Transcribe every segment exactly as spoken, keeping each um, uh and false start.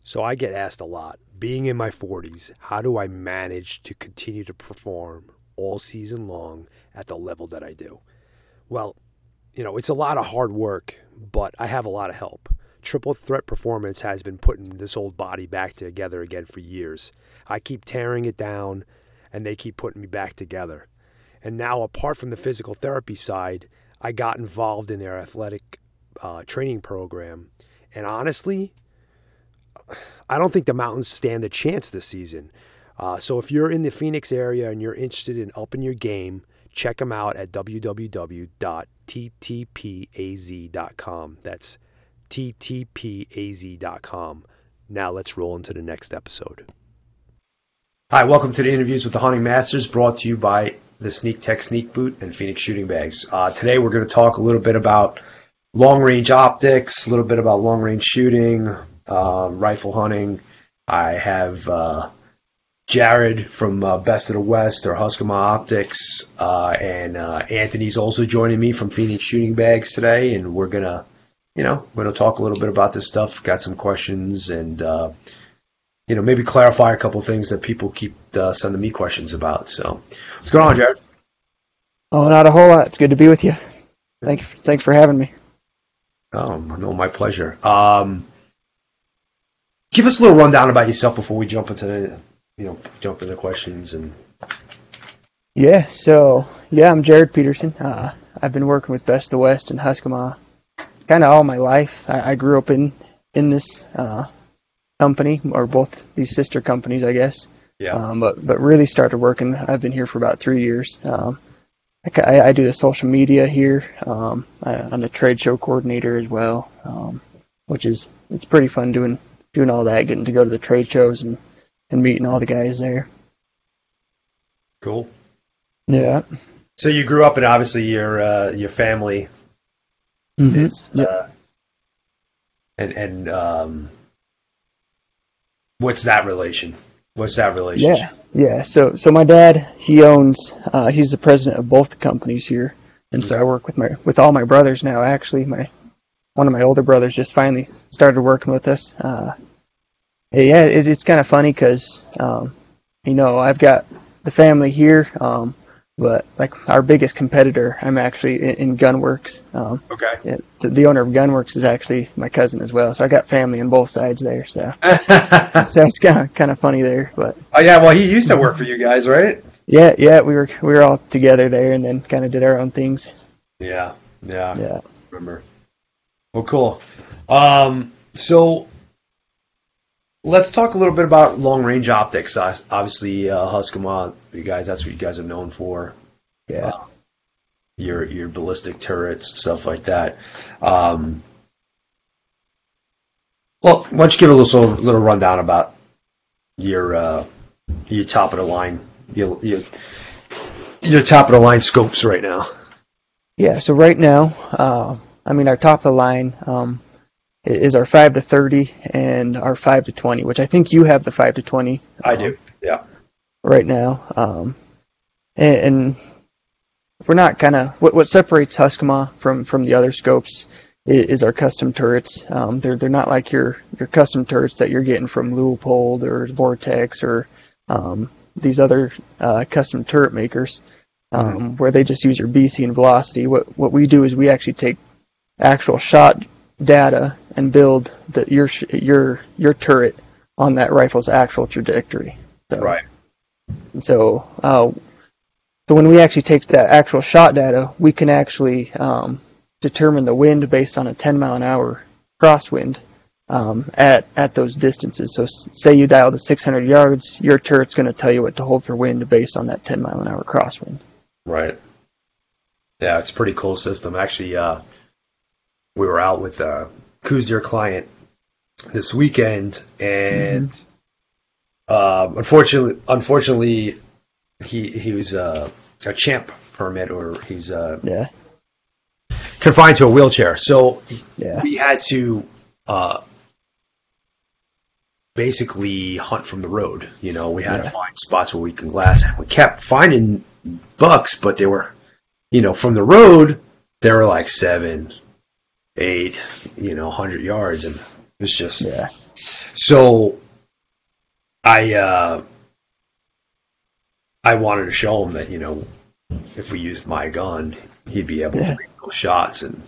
So I get asked a lot, being in my forties, how do I manage to continue to perform all season long at the level that I do? Well, you know, it's a lot of hard work, but I have a lot of help. Triple Threat Performance has been putting this old body back together again for years. I keep tearing it down, and they keep putting me back together. And now, apart from the physical therapy side, I got involved in their athletic uh, training program. And honestly, I don't think the Mountains stand a chance this season. Uh, so if you're in the Phoenix area and you're interested in upping your game, check them out at w w w dot t t p a z dot com. That's t t p a z dot com. Now let's roll into the next episode. Hi, welcome to the Interviews with the Hunting Masters, brought to you by the Sneak Tech Sneak Boot and Phoenix Shooting Bags. Uh, today we're going to talk a little bit about long-range optics, a little bit about long-range shooting, uh, rifle hunting. I have uh, Jared from uh, Best of the West, or Huskama Optics, uh, and uh, Anthony's also joining me from Phoenix Shooting Bags today, and we're going to, you know, we're going to talk a little bit about this stuff, got some questions, and uh, you know, maybe clarify a couple things that people keep uh, sending me questions about. So, what's going on, Jared? Oh, not a whole lot. It's good to be with you. Thanks, thanks for having me. Oh, no, my pleasure. Um, give us a little rundown about yourself before we jump into the, you know, jump into questions and. Yeah. So, yeah, I'm Jared Peterson. Uh, I've been working with Best of the West and Huskama kind of all my life. I, I grew up in in this. Uh, company, or both these sister companies, I guess. Yeah. Um, but but really started working. I've been here for about three years. Um, I, I do the social media here. Um, I, I'm the trade show coordinator as well, um, which is it's pretty fun doing doing all that, getting to go to the trade shows and, and meeting all the guys there. Cool. Yeah. So you grew up, and obviously your uh, your family mm-hmm. is uh, yep. and and um. What's that relation? What's that relationship? Yeah, yeah. So, so my dad, he owns, uh, he's the president of both the companies here, and so I work with my with all my brothers now. Actually, my one of my older brothers just finally started working with us. Uh, yeah, it, it's kind of funny because, um, you know, I've got the family here, um, but like our biggest competitor, I'm actually in, in Gunworks. Um, okay. Yeah, the, the owner of Gunworks is actually my cousin as well, so I got family on both sides there. So, so it's kind of kind of funny there, but. Oh yeah, well he used to work for you guys, right? Yeah, yeah, we were we were all together there, and then kind of did our own things. Yeah, yeah, yeah. Remember. Well, cool. Um, so. Let's talk a little bit about long-range optics. Uh, obviously, uh, Huskama, you guys, that's what you guys are known for. Yeah. Uh, your your ballistic turrets, stuff like that. Um, well, why don't you give a little little rundown about your uh, your top of the line, your, your your top of the line scopes right now? Yeah. So right now, uh, I mean, our top of the line. Um, is our five to thirty and our five to twenty, which I think you have the five to twenty. I um, do, yeah. Right now. Um, and, and we're not kind of, what, what separates Huskama from, from the other scopes is, is our custom turrets. Um, they're they're not like your, your custom turrets that you're getting from Leupold or Vortex or um, these other uh, custom turret makers, um, mm-hmm. where they just use your B C and velocity. What what we do is we actually take actual shot data and build the, your your your turret on that rifle's actual trajectory. So, right. And so, uh, so when we actually take that actual shot data, we can actually um, determine the wind based on a ten mile an hour crosswind um, at at those distances. So, say you dial to six hundred yards, your turret's going to tell you what to hold for wind based on that ten mile an hour crosswind. Right. Yeah, it's a pretty cool system. Actually, uh, we were out with a Coues Deer client this weekend, and mm-hmm. uh, unfortunately, unfortunately, he he was uh, a champ permit, or he's uh, yeah. confined to a wheelchair. So yeah. we had to uh, basically hunt from the road. You know, we had yeah. to find spots where we can glass. We kept finding bucks, but they were, you know, from the road, they were like seven. eight, you know, one hundred yards, and It's just Yeah. so. I uh, I wanted to show him that, you know, if we used my gun, he'd be able Yeah. to make those shots, and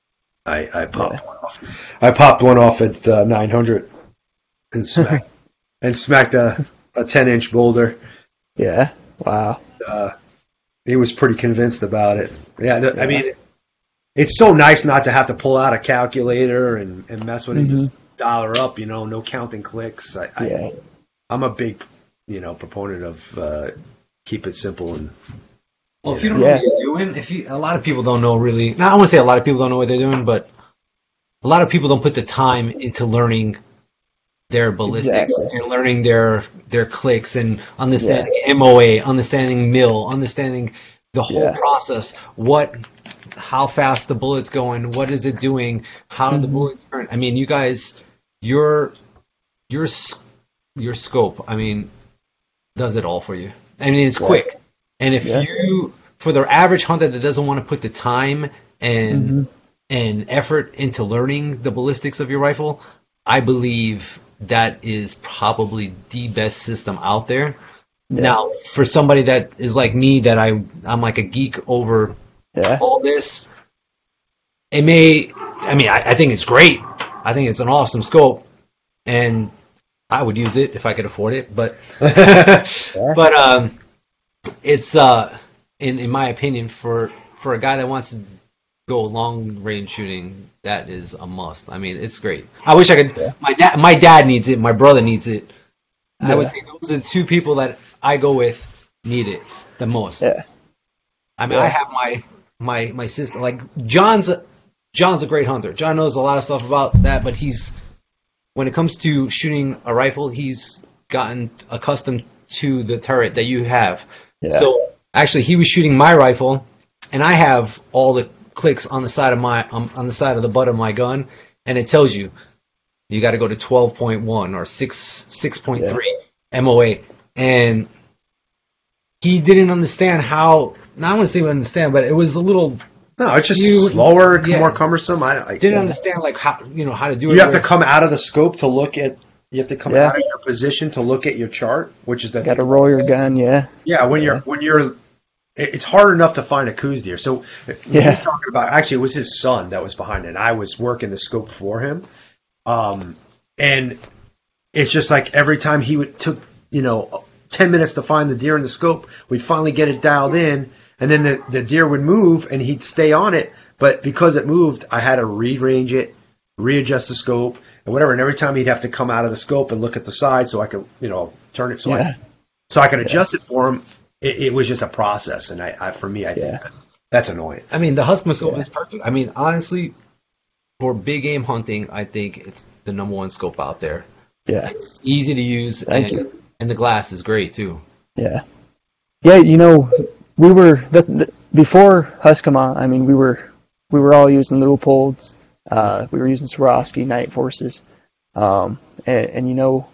I I popped yeah. one off. I popped one off at uh, nine hundred and smacked and smacked a a ten inch boulder. Yeah. Wow. Uh, he was pretty convinced about it. Yeah, th- yeah. I mean, it's so nice not to have to pull out a calculator and, and mess with it. Mm-hmm. Just dial her up, you know, no counting clicks. I, I, yeah. I'm a big, you know, proponent of uh, keep it simple and. Well, if you don't know yeah. what you're doing, if you, a lot of people don't know really. Now, I want to say a lot of people don't know what they're doing, but a lot of people don't put the time into learning their ballistics exactly. and learning their their clicks and understanding yeah. M O A, understanding mill, understanding the whole yeah. process. What, how fast the bullet's going, what is it doing, how mm-hmm. the bullets turn. I mean, you guys, your your your scope, I mean, does it all for you. I mean, it's yeah. quick. And if yeah. you, for the average hunter that doesn't want to put the time and mm-hmm. and effort into learning the ballistics of your rifle, I believe that is probably the best system out there. Yeah. Now, for somebody that is like me, that I I'm like a geek over yeah. all this, it may. I mean, I, I think it's great. I think it's an awesome scope, and I would use it if I could afford it. But yeah. but um. It's uh, in in my opinion, for for a guy that wants to go long range shooting, that is a must. I mean, it's great. I wish I could. Yeah. My dad, my dad needs it. My brother needs it. Yeah. I would say those are the two people that I go with need it the most. Yeah. I mean, yeah. I have my my my sister. Like John's a, John's a great hunter. John knows a lot of stuff about that, but he's when it comes to shooting a rifle, he's gotten accustomed to the turret that you have. Yeah. So actually, he was shooting my rifle, and I have all the clicks on the side of my um, on the side of the butt of my gun, and it tells you you got to go to twelve point one or six six point three yeah. M O A, and he didn't understand how. Now I want to say understand, but it was a little. No, it's just you, slower, yeah. more cumbersome. I, I didn't yeah. understand like how you know how to do you it. You have to come out of the scope to look at. You have to come yeah. out of your position to look at your chart, which is that. Got to roll your gun, yeah. Yeah, when yeah. you're when you're, it's hard enough to find a coos deer. So yeah. he was talking about actually it was his son that was behind it. And I was working the scope for him, um, and it's just like every time he would took you know ten minutes to find the deer in the scope, we'd finally get it dialed in, and then the the deer would move and he'd stay on it. But because it moved, I had to rearrange it, readjust the scope. And whatever, and every time he'd have to come out of the scope and look at the side so I could, you know, turn it so yeah. I so I could adjust yeah. it for him. It, it was just a process, and I, I for me, I think yeah. that, that's annoying. I mean, the Huskma scope yeah. is perfect. I mean, honestly, for big game hunting, I think it's the number one scope out there. Yeah, it's easy to use. Thank and, you. And the glass is great too. Yeah, yeah. You know, we were the, the, before Huskma. I mean, we were we were all using Leopolds. Uh, we were using Swarovski Night Forces, um, and, and you know,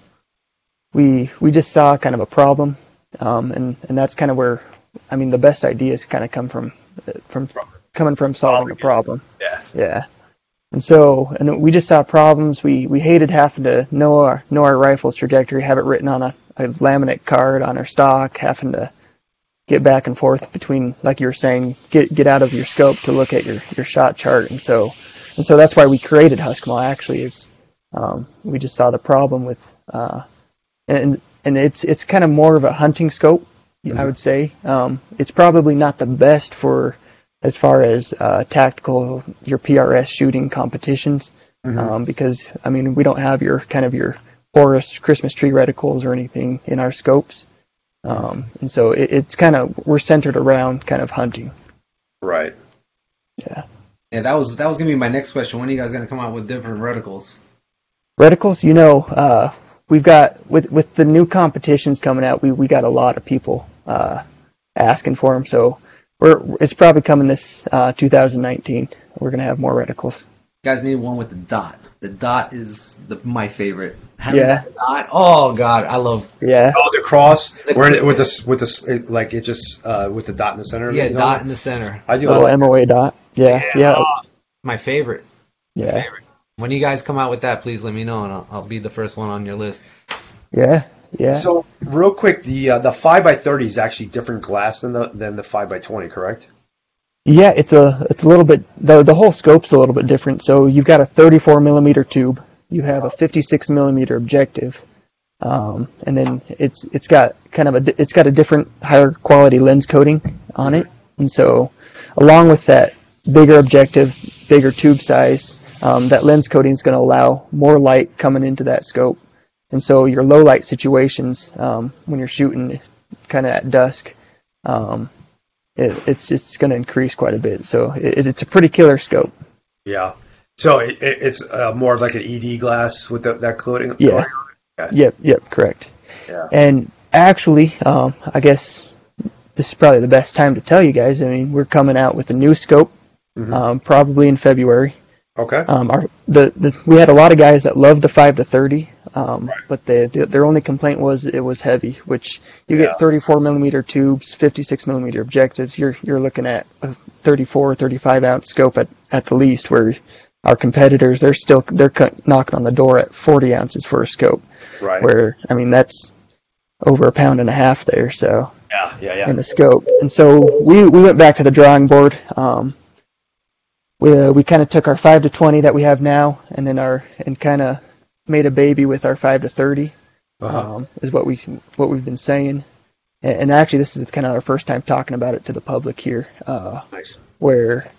we we just saw kind of a problem, um, and and that's kind of where, I mean, the best ideas kind of come from from coming from solving a problem. Yeah, yeah. And so, and we just saw problems. We we hated having to know our know our rifle's trajectory, have it written on a, a laminate card on our stock, having to get back and forth between, like you were saying, get get out of your scope to look at your your shot chart, and so. And so that's why we created Huskma. Actually, is um, we just saw the problem with, uh, and and it's it's kind of more of a hunting scope, mm-hmm. I would say. Um, it's probably not the best for as far as uh, tactical your P R S shooting competitions, mm-hmm. um, because I mean we don't have your kind of your forest Christmas tree reticles or anything in our scopes, um, and so it, it's kind of we're centered around kind of hunting. Right. Yeah. Yeah, that was that was gonna be my next question. When are you guys gonna come out with different reticles? Reticles, you know, uh, we've got with with the new competitions coming out, we, we got a lot of people uh, asking for them. So we're it's probably coming this uh, two thousand nineteen. We're gonna have more reticles. You guys need one with the dot. The dot is the, my favorite. Having yeah. Dot, oh God, I love. Yeah. Oh, the cross the, where it, with the with the it, like it just uh, with the dot in the center. Yeah, you know? Dot in the center. I do. Little M O A dot. Yeah, yeah. yeah. Oh, my favorite. Yeah. My favorite. When you guys come out with that, please let me know, and I'll, I'll be the first one on your list. Yeah, yeah. So real quick, the uh, the five by thirty is actually different glass than the than the five by twenty, correct? Yeah, it's a it's a little bit the the whole scope's a little bit different. So you've got a thirty-four millimeter tube, you have a fifty-six millimeter objective, um, and then it's it's got kind of a it's got a different higher quality lens coating on it, and so along with that bigger objective, bigger tube size, um, that lens coating is going to allow more light coming into that scope, and so your low light situations um, when you're shooting kind of at dusk. Um, It, it's it's going to increase quite a bit, so it, it's a pretty killer scope. Yeah. So it, it's uh, more of like an E D glass with the, that coating. Yeah. Okay. Yep. Yep. Correct. Yeah. And actually, um, I guess this is probably the best time to tell you guys. I mean, we're coming out with a new scope, mm-hmm. um, probably in February. Okay. Um, our the, the we had a lot of guys that loved the five to thirty, um, right. but they, they, their only complaint was it was heavy. Which you yeah. get thirty-four millimeter tubes, fifty-six millimeter objectives. You're you're looking at a thirty-four, thirty-five ounce scope at, at the least. Where our competitors they're still they're knocking on the door at forty ounces for a scope. Right. Where I mean that's over a pound and a half there. So yeah, yeah, yeah. in the scope, and so we we went back to the drawing board. Um, We uh, we kind of took our five to twenty that we have now, and then our and kind of made a baby with our five to thirty. Uh-huh. Um, is what we what we've been saying, and, and actually this is kind of our first time talking about it to the public here. Uh, nice. Where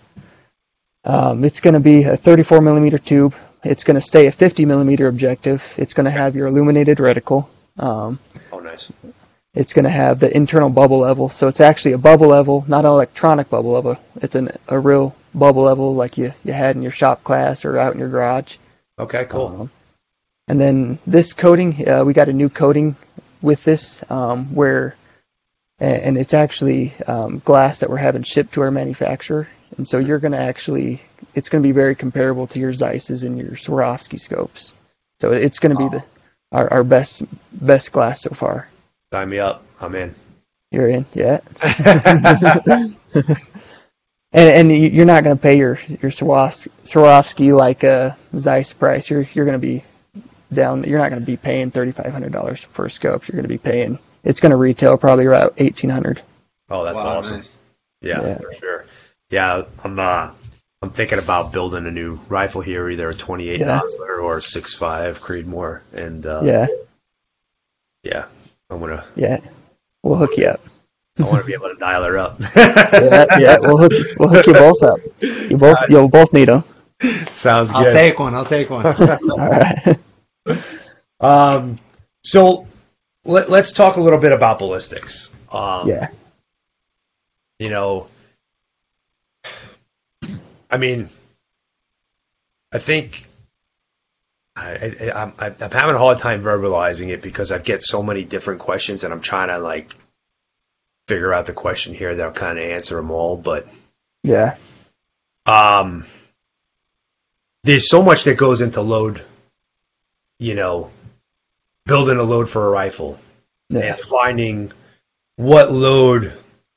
um, it's going to be a thirty-four millimeter tube. It's going to stay a fifty millimeter objective. It's going to have your illuminated reticle. Um, oh, nice. It's going to have the internal bubble level, so it's actually a bubble level, not an electronic bubble level. It's an, a real bubble level like you, you had in your shop class or out in your garage. Okay, cool. Um, and then this coating, uh, we got a new coating with this um, where, and, and it's actually um, glass that we're having shipped to our manufacturer. And so you're going to actually, it's going to be very comparable to your Zeiss's and your Swarovski scopes. So it's going to be the our, our best best glass so far. Sign me up. I'm in. You're in, yeah. and and you're not going to pay your your Swarovski, Swarovski like a Zeiss price. You're you're going to be down. You're not going to be paying thirty-five hundred dollars for a scope. You're going to be paying. It's going to retail probably about eighteen hundred. Oh, that's wow, awesome. Nice. Yeah, yeah, for sure. Yeah, I'm uh, I'm thinking about building a new rifle here, either a twenty-eight yeah. Nosler or a six five Creedmoor, and uh, yeah, yeah. I want to. Yeah, we'll hook you up. I want to be able to dial her up. yeah, yeah, we'll hook we'll hook you both up. You both nice. You'll both need them. Sounds good. I'll take one. I'll take one. All right. Um. So let, let's talk a little bit about ballistics. Um, yeah. You know, I mean, I think. I, I, I'm, I'm having a hard time verbalizing it because I get so many different questions, and I'm trying to like figure out the question here that'll kind of answer them all. But yeah, um, there's so much that goes into load. You know, building a load for a rifle yeah. and finding what load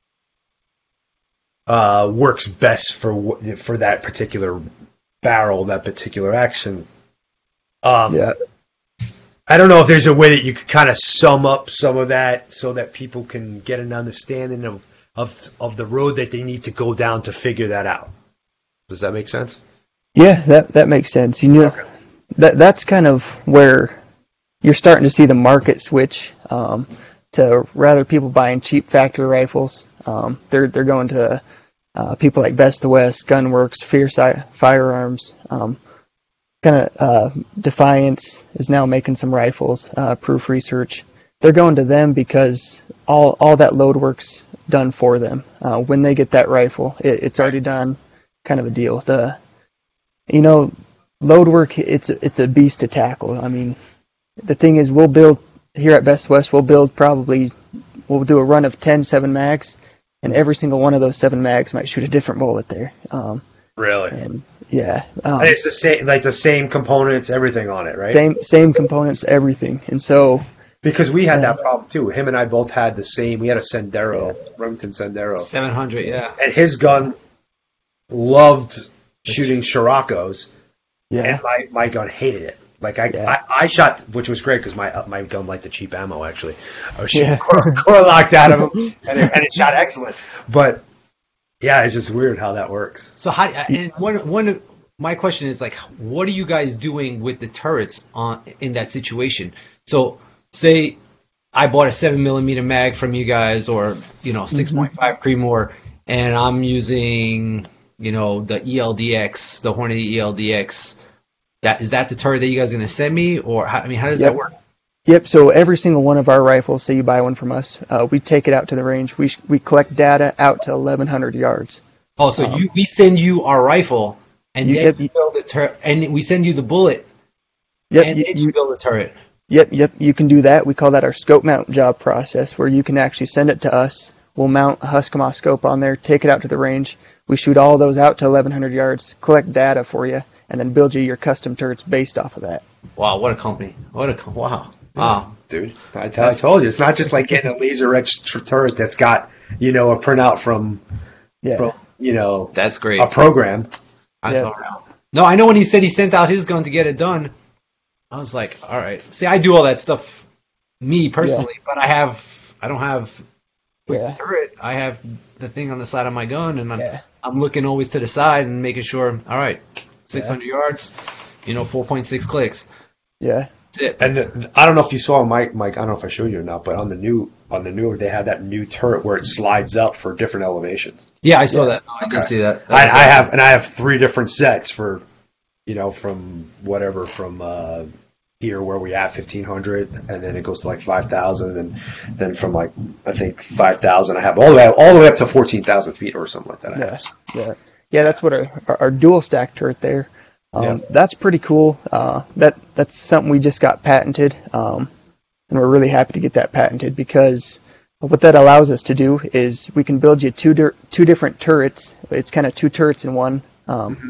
uh, works best for for that particular barrel, that particular action. Um, yeah. I don't know if there's a way that you could kind of sum up some of that so that people can get an understanding of, of of the road that they need to go down to figure that out. Does that make sense? Yeah, that that makes sense. You know, okay. that that's kind of where you're starting to see the market switch um, to rather people buying cheap factory rifles. Um, they're they're going to uh, people like Best of the West, Gunworks, Fierce Firearms. Um, kind of uh, Defiance is now making some rifles. Uh, Proof Research. They're going to them because all all that load work's done for them. Uh, when they get that rifle, it, it's already done. Kind of a deal. The you know load work. It's it's a beast to tackle. I mean, the thing is, we'll build here at Best West. We'll build probably we'll do a run of ten seven mags, and every single one of those seven mags might shoot a different bullet there. Um, really? And yeah, um, and it's the same, like the same components, everything on it, right? Same same components, everything, and so. Because we had that problem too. Him and I both had the same. We had a Sendero, Remington Sendero, seven hundred, yeah. And his gun loved shooting Scirocco's, Yeah. and my, my gun hated it. Like I, Yeah. I, I shot, which was great because my uh, my gun liked the cheap ammo. Actually, I was shooting Yeah. core, core locked out of them, and it, and it shot excellent. But yeah, it's just weird how that works. So how? And one one my question is like, what are you guys doing with the turrets on in that situation? So say I bought a seven millimeter mag from you guys, or you know six point five Creedmoor, and I'm using you know the E L D X, the Hornady E L D X. That is that the turret that you guys are going to send me, or how, I mean, how does Yep. that work? Yep. So every single one of our rifles, say you buy one from us, uh, we take it out to the range. We sh- we collect data out to eleven hundred yards. Oh, so Um, you we send you our rifle, and You then get- you build the turret, and we send you the bullet, Yep. and You, then you you, build the turret. yep. Yep. You can do that. We call that our scope mount job process, where you can actually send it to us. We'll mount a Huskama scope on there, take it out to the range. We shoot all those out to eleven hundred yards, collect data for you, and then build you your custom turrets based off of that. Wow, what a company! What a co- wow, wow. Dude, I, I told you, it's not just like getting a laser etched tr- turret that's got, you know, a printout from, Yeah. from you know, That's great. a program. I Yeah. saw that. No, I know when he said he sent out his gun to get it done. I was like, all right. See, I do all that stuff, me personally, but I have, I don't have quick Yeah. turret. I have the thing on the side of my gun, and I'm, Yeah. I'm looking always to the side and making sure. All right, six hundred yards, you know, four point six clicks. Yeah. That's it. And the, I don't know if you saw Mike. Mike, I don't know if I showed you or not, but on the new on the newer, they have that new turret where it slides up for different elevations. Yeah, I saw Yeah. that. I did Okay. see that. That I, was I awesome. have, and I have three different sets for, you know, from whatever from uh, here where we have fifteen hundred, and then it goes to like five thousand, and then from like I think five thousand, I have all the way all the way up to fourteen thousand feet or something like that. I Yeah, have. yeah, yeah. That's what our our, our dual stack turret there. Um, Yeah. That's pretty cool. Uh, that that's something we just got patented, um, and we're really happy to get that patented because what that allows us to do is we can build you two dir- two different turrets. It's kind of two turrets in one, um,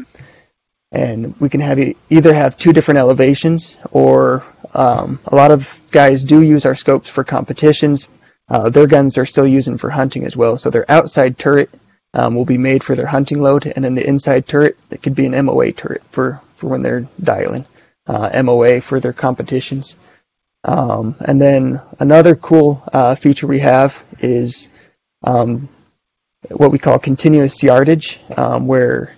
and we can have you either have two different elevations, or um, a lot of guys do use our scopes for competitions. Uh, their guns they're still using for hunting as well. So their outside turret um, will be made for their hunting load, and then the inside turret it could be an M O A turret for, for when they're dialing, uh, M O A for their competitions. Um, and then another cool uh, feature we have is um, what we call continuous yardage, um, where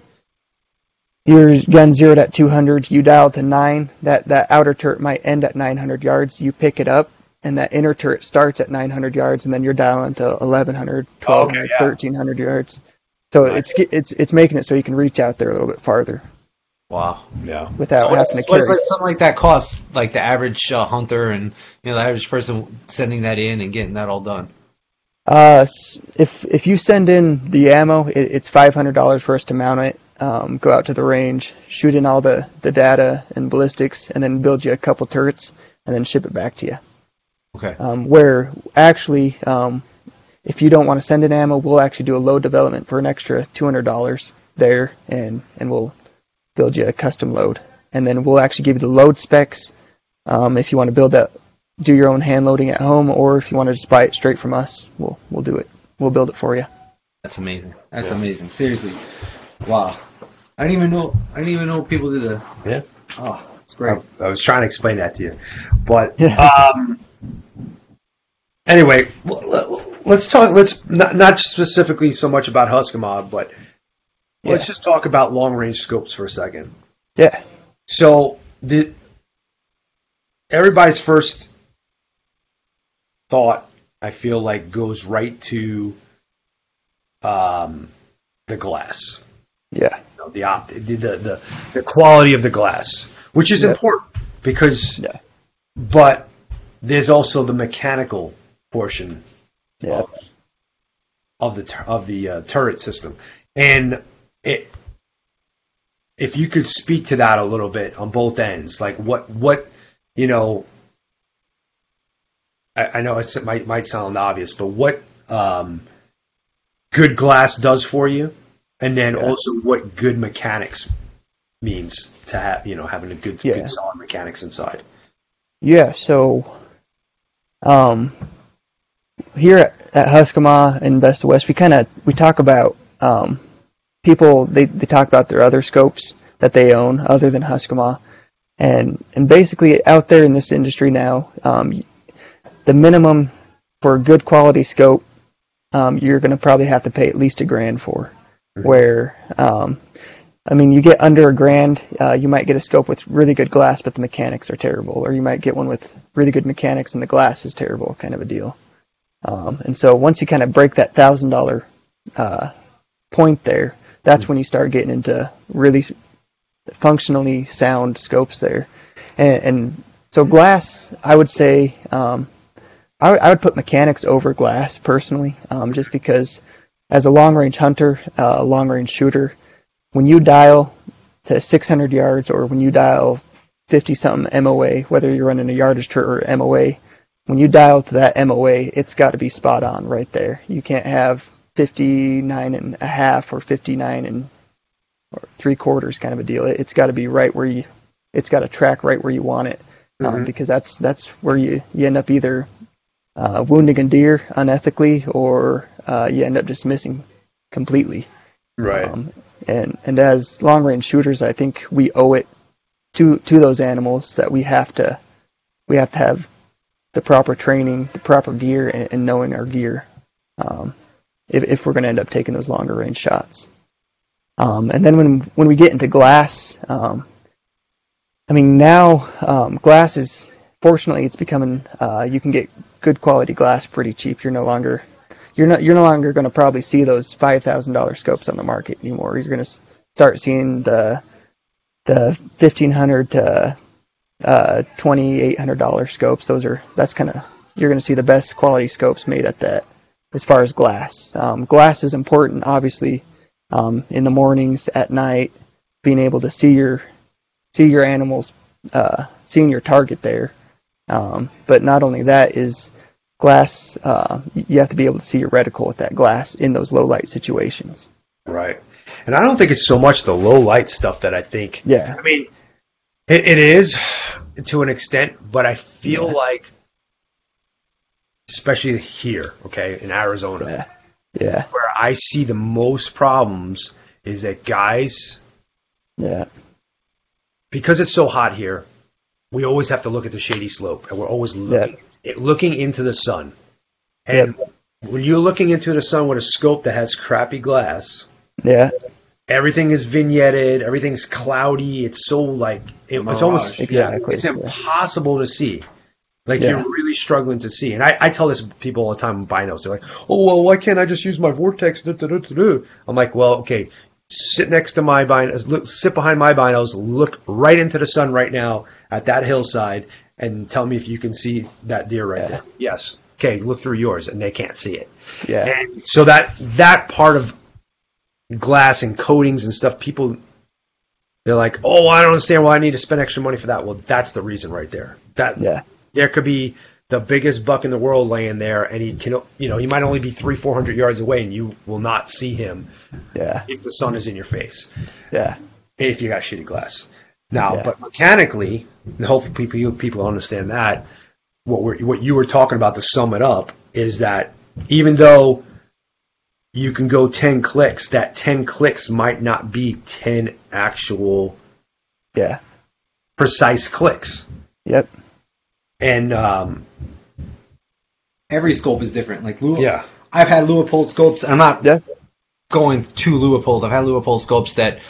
your gun zeroed at two hundred, you dial to nine. That that outer turret might end at nine hundred yards. You pick it up, and that inner turret starts at nine hundred yards, and then you're dialing to eleven hundred, twelve hundred, Okay, yeah. thirteen hundred yards. So Nice. it's it's it's making it so you can reach out there a little bit farther Wow. Yeah. without So what's, having to what's carry. like something like that cost? Like the average uh, hunter and you know the average person sending that in and getting that all done. Uh, s- if if you send in the ammo, it, it's five hundred dollars for us to mount it. Um, go out to the range, shoot in all the, the data and ballistics, and then build you a couple turrets, and then ship it back to you. Okay. Um, where actually, um, if you don't want to send in ammo, we'll actually do a load development for an extra two hundred dollars there, and, and we'll build you a custom load. And then we'll actually give you the load specs um, if you want to build that, do your own hand loading at home, or if you want to just buy it straight from us, we'll we'll do it. We'll build it for you. That's amazing. That's Yeah. amazing. Seriously. Wow. I didn't even know. I didn't even know people did that. Yeah. Oh, it's great. I, I was trying to explain that to you, but Yeah. um, anyway, l- l- let's talk. Let's not, not specifically so much about Huskama, but let's Yeah. just talk about long range scopes for a second. Yeah. So the everybody's first thought, I feel like, goes right to um, the glass. Yeah. You know, the, op- the the the the quality of the glass, which is Yep. important because, Yeah. but there's also the mechanical portion Yeah. of of the tur- of the uh, turret system, and it. If you could speak to that a little bit on both ends, like what what you know, I, I know it's, it might might sound obvious, but what um, good glass does for you, and then Yeah. also what good mechanics means to have, you know, having a good, Yeah. good solid mechanics inside. Yeah, so um, here at, at Huskama and Best of West, we kind of we talk about um, people. They they talk about their other scopes. that they own other than Husqvarna. And and basically out there in this industry now, um, the minimum for a good quality scope, um, you're going to probably have to pay at least a grand for. Mm-hmm. Where, um, I mean, you get under a grand, uh, you might get a scope with really good glass, but the mechanics are terrible. Or you might get one with really good mechanics and the glass is terrible, kind of a deal. Um, and so once you kind of break that thousand dollar uh, point there, that's mm-hmm. when you start getting into really functionally sound scopes there. And, and so glass, I would say, um, I, w- I would put mechanics over glass personally, um, just because as a long-range hunter, uh, a long-range shooter, when you dial to six hundred yards or when you dial fifty-something M O A, whether you're running a yardage or M O A, when you dial to that M O A, it's got to be spot on right there. You can't have fifty-nine and a half or fifty-nine and or three quarters kind of a deal. It, it's got to be right where you, it's got to track right where you want it, um, mm-hmm. because that's that's where you, you end up either uh, wounding a deer unethically or uh, you end up just missing completely. Right. Um, and and as long range shooters, I think we owe it to to those animals that we have to we have to have the proper training, the proper gear, and, and knowing our gear, um, if if we're going to end up taking those longer range shots. Um, and then when when we get into glass, um, I mean now um, glass is fortunately it's becoming uh, you can get good quality glass pretty cheap. You're no longer you're not you're no longer going to probably see those five thousand dollar scopes on the market anymore. You're going to start seeing the the fifteen hundred to uh, twenty eight hundred dollar scopes. Those are that's kind of you're going to see the best quality scopes made at that as far as glass. Um, glass is important, obviously. Um, in the mornings, at night, being able to see your see your animals, uh, seeing your target there. Um, but not only that is glass. Uh, you have to be able to see your reticle with that glass in those low light situations. Right, and I don't think it's so much the low light stuff that I think. Yeah, I mean, it, it is to an extent, but I feel yeah. like, especially here, okay, in Arizona. Yeah. Yeah. Where I see the most problems is that guys, yeah, because it's so hot here, we always have to look at the shady slope, and we're always looking yeah. looking into the sun. And yep. when you're looking into the sun with a scope that has crappy glass, yeah, everything is vignetted, everything's cloudy. It's so like it, it's almost exactly. it's impossible to see. Like, yeah. you're really struggling to see. And I, I tell this to people all the time in binos. They're like, oh, well, why can't I just use my Vortex? Da, da, da, da, da. I'm like, well, okay, sit next to my binos, look, sit behind my binos, look right into the sun right now at that hillside, and tell me if you can see that deer right yeah. there. Yes. Okay, look through yours, and they can't see it. Yeah. And so that that part of glass and coatings and stuff, people, they're like, oh, I don't understand why I need to spend extra money for that. Well, that's the reason right there. That yeah. There could be the biggest buck in the world laying there, and he can, you know, he might only be three, four hundred yards away, and you will not see him. Yeah. If the sun is in your face. Yeah. If you got shitty glass. Now, yeah. but mechanically, and hopefully people people understand that. What we're what you were talking about to sum it up is that even though you can go ten clicks, that ten clicks might not be ten actual, yeah, precise clicks. Yep. And um, every scope is different. Like Lew- yeah, I've had Leupold scopes. I'm not yeah. going to Leupold. I've had Leupold scopes that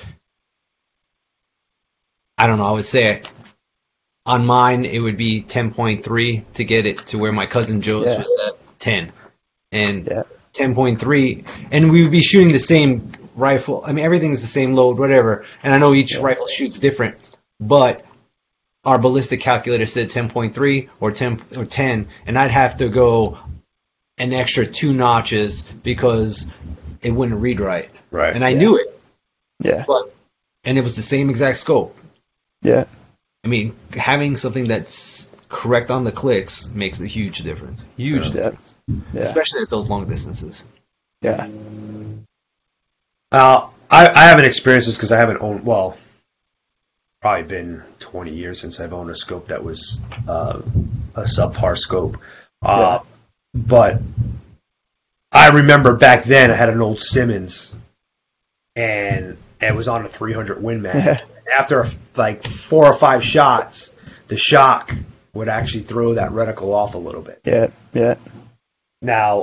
I don't know. I would say on mine it would be ten point three to get it to where my cousin Joe's yeah. was at ten, and yeah. ten point three, and we would be shooting the same rifle. I mean, everything's the same load, whatever. And I know each yeah. rifle shoots different, but our ballistic calculator said ten point three or ten or ten, and I'd have to go an extra two notches because it wouldn't read right. Right. And I yeah. knew it. Yeah. But and it was the same exact scope. Yeah. I mean, having something that's correct on the clicks makes a huge difference. Huge yeah. difference. Yeah. Especially at those long distances. Yeah. Uh, I, I haven't experienced this because I haven't owned, well, probably been twenty years since I've owned a scope that was uh, a subpar scope. Uh, yeah. But I remember back then I had an old Simmons, and and it was on a three hundred Win Mag. After like four or five shots, the shock would actually throw that reticle off a little bit. Yeah, yeah. Now,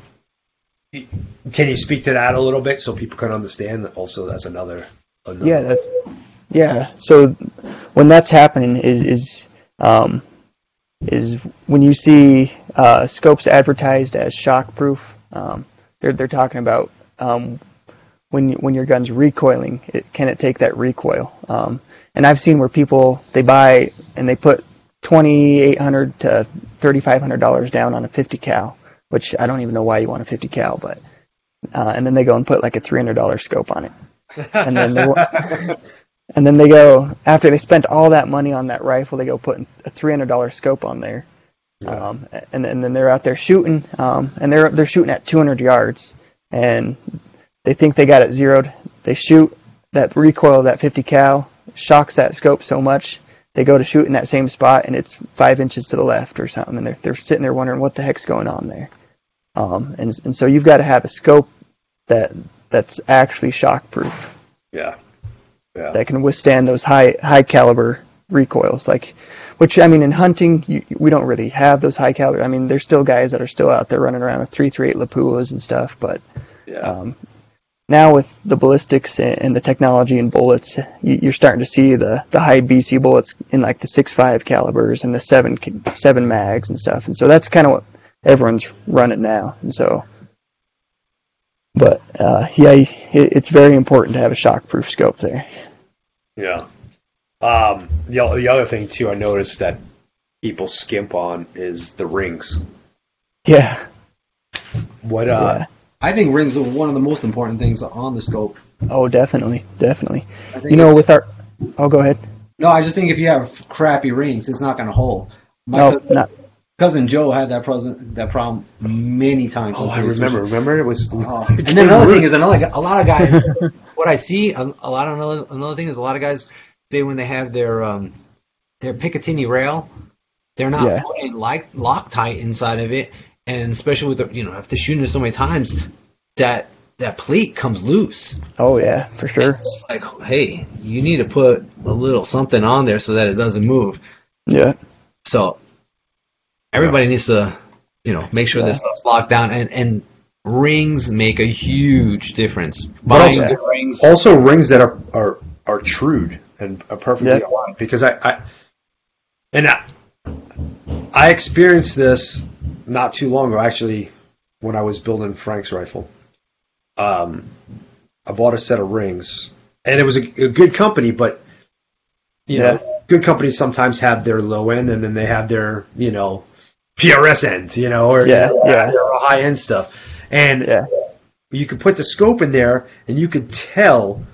can you speak to that a little bit so people can understand that also that's another, another yeah that's yeah so when that's happening is is um is when you see uh scopes advertised as shockproof, um they're they're talking about um when you, when your gun's recoiling, it can it take that recoil, um and I've seen where people, they buy and they put twenty-eight hundred to thirty-five hundred dollars down on a fifty cal, which I don't even know why you want a fifty cal, but uh, and then they go and put like a three hundred dollars scope on it, and then they and then they go, after they spent all that money on that rifle, they go put a three hundred dollars scope on there, yeah. um, and and then they're out there shooting, um, and they're they're shooting at two hundred yards, and they think they got it zeroed. They shoot, that recoil of that fifty cal shocks that scope so much. They go to shoot in that same spot, and it's five inches to the left or something, and they're they're sitting there wondering what the heck's going on there. Um, and and so you've got to have a scope that that's actually shockproof. Yeah, yeah. That can withstand those high high caliber recoils. Like, which I mean, in hunting, you, we don't really have those high caliber. I mean, there's still guys that are still out there running around with three thirty-eight Lapuas and stuff, but yeah. Um, now with the ballistics and the technology and bullets, you're starting to see the, the high B C bullets in like the six point five calibers and the seven seven mags and stuff. And so that's kind of what everyone's running now. And so, but uh, yeah, it's very important to have a shockproof scope there. Yeah. Um, the, the other thing too, I noticed that people skimp on is the rings. Yeah. What, uh, yeah. I think rings are one of the most important things on the scope. Oh, definitely, definitely. You know, with our, oh, go ahead. No, I just think if you have crappy rings, it's not going to hold. My no, cousin, not. cousin Joe had that present, that problem many times. Oh, I remember. Remember, it was. Oh. And then another thing is another. A lot of guys. What I see, a, a lot of another, another thing is a lot of guys say when they have their um, their Picatinny rail, they're not yeah. putting like Loctite inside of it. And especially with the, you know, after shooting it so many times, that that plate comes loose. Oh yeah, for sure. It's like, hey, you need to put a little something on there so that it doesn't move. Yeah. So everybody needs to, you know, make sure yeah. this stuff's locked down, and, and rings make a huge difference. Buying also, good rings, also rings that are are, are trued and are perfectly yeah. aligned. Because I, I and I, I experienced this not too long ago, actually, when I was building Frank's rifle. Um, I bought a set of rings, and it was a, a good company, but you yeah. know, good companies sometimes have their low end, and then they have their, you know, P R S end, you know, or yeah, you know, yeah. their high end stuff, and yeah. you could put the scope in there, and you could tell.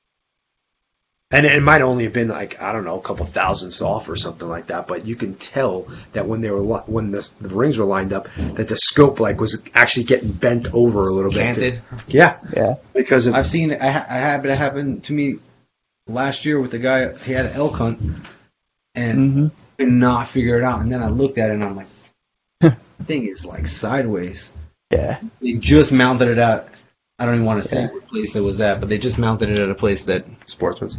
And it might only have been like, I don't know, a couple thousandths off or something like that, but you can tell that when they were when the, the rings were lined up, that the scope like was actually getting bent over a little Canted. bit. Yeah, yeah. Because of, I've seen I, ha- I had it happen to me last year with the guy. He had an elk hunt and mm-hmm. could not figure it out. And then I looked at it and I'm like, the thing is like sideways. Yeah. They just mounted it out. I don't even want to say yeah. what place it was at, but they just mounted it at a place that Sportsman's.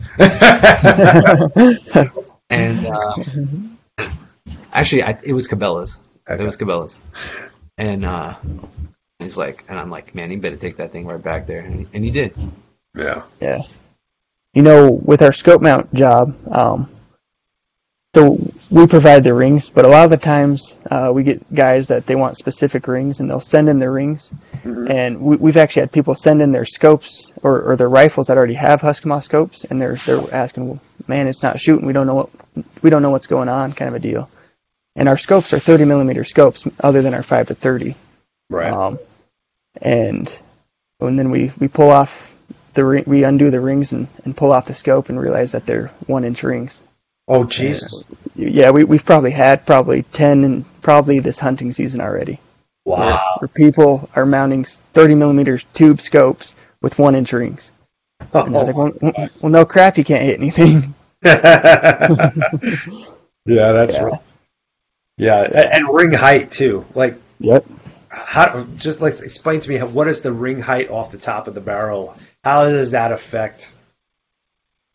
and uh, actually, I, it was Cabela's. Okay. It was Cabela's, and uh, he's like, and I'm like, man, you better take that thing right back there, and, and he did. Yeah, yeah. You know, with our scope mount job, um, so we provide the rings, but a lot of the times uh, we get guys that they want specific rings, and they'll send in their rings. Mm-hmm. And we, we've actually had people send in their scopes or, or their rifles that already have Husqvarna scopes, and they're they're asking, well, man, it's not shooting. We don't know what we don't know what's going on, kind of a deal. And our scopes are thirty millimeter scopes, other than our five to thirty. Right. Um, and and then we, we pull off the ring, we undo the rings and, and pull off the scope and realize that they're one inch rings. Oh Jesus! And, yeah, we we've probably had probably ten and probably this hunting season already. Wow! Where, where people are mounting thirty millimeter tube scopes with one inch rings. Oh, and I was like, well, well, no crap, you can't hit anything. yeah, that's yeah. rough. Yeah, and ring height too. Like, yep. How just like explain to me how, what is the ring height off the top of the barrel? How does that affect